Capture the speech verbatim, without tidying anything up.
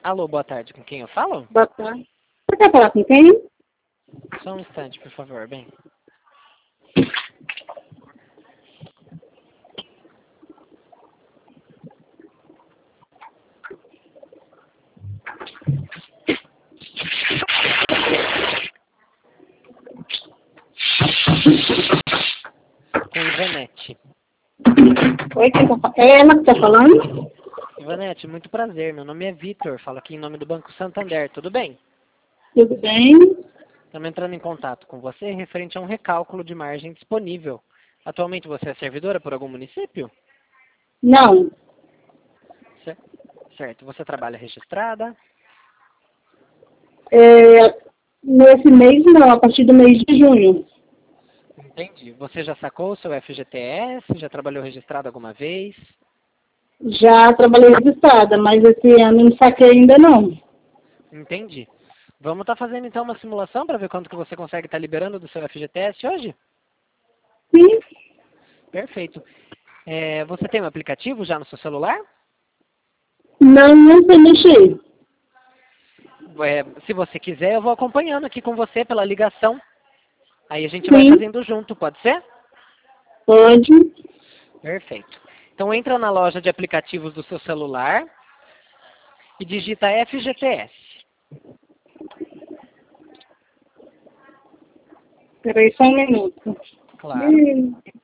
Alô, boa tarde. Com quem eu falo? Boa tarde. Você quer falar com quem? Só um instante, por favor, bem. Com Ivanete. Oi, quem tá falando? É ela que tá falando? Ivanete, muito prazer. Meu nome é Vitor. Falo aqui em nome do Banco Santander. Tudo bem? Tudo bem? Estamos entrando em contato com você referente a um recálculo de margem disponível. Atualmente você é servidora por algum município? Não. Cer- Certo. Você trabalha registrada? É, nesse mês não, a partir do mês de junho. Entendi. Você já sacou o seu F G T S? Já trabalhou registrado alguma vez? Já trabalhei registrada, mas esse ano não saquei ainda não. Entendi. Vamos estar fazendo então uma simulação para ver quanto que você consegue estar liberando do seu F G T S hoje? Sim. Perfeito. É, você tem um aplicativo já no seu celular? Não, não sei mexer. É, se você quiser, eu vou acompanhando aqui com você pela ligação. Aí a gente vai Sim, fazendo junto, pode ser? pode. Perfeito. Então entra na loja de aplicativos do seu celular e digita F G T S. Peraí só um minuto. Claro. Ih.